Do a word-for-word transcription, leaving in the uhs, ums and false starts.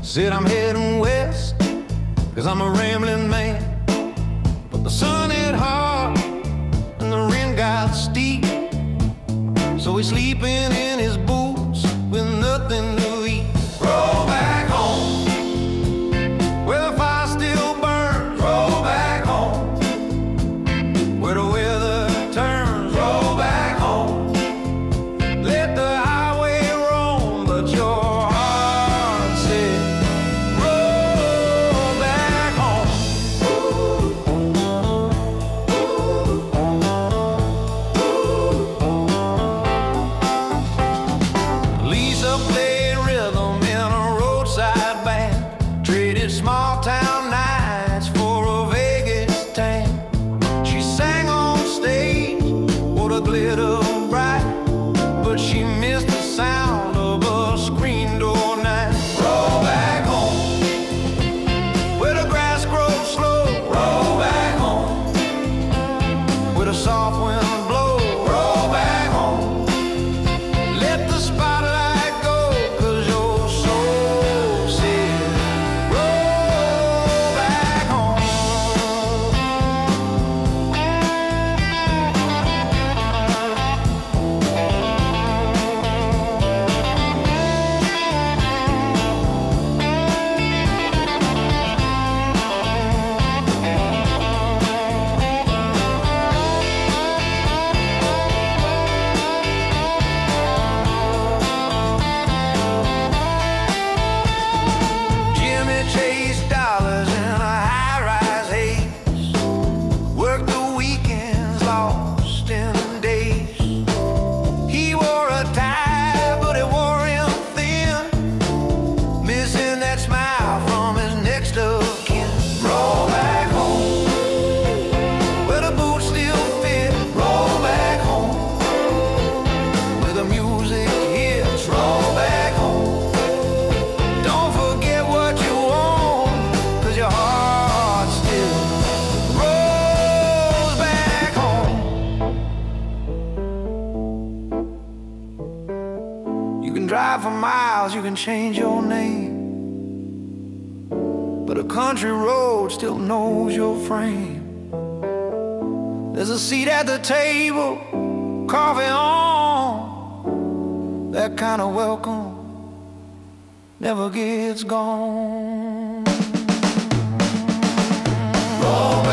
Said I'm heading west, cause I'm a rambling man. But the sun hit hard and the rain got steep, so he's sleeping in his boots with nothing to eat. Roll back home, where the fire still burns. Roll back home, where the weather turns. Roll back home, let the highway roam, but your heart said roll back home. Lisa played rhythm in a roadside band, traded small town nights for a Vegas tan. She sang on stage, wore the glitter bright, but she missed the sound of a screen door night. Roll back home, where the grass grows slow. Roll back home, where the soft wind blows. Roll back home, let the spotlight go, cause your soul said roll back home. Jimmy chased dollars in a high-rise haze, worked the weekends lost in days. He wore a tie, but it wore him thin, missing that smile from his next of kin. Roll back home, where the boots still fit. Roll back home, where the music hits. Roll back home, don't forget what you want, cause your heart still rolls back home. You can drive for miles, you can change your name, but a country road still knows your frame. There's a seat at the table, coffee on, that kind of welcome never gets gone. Roll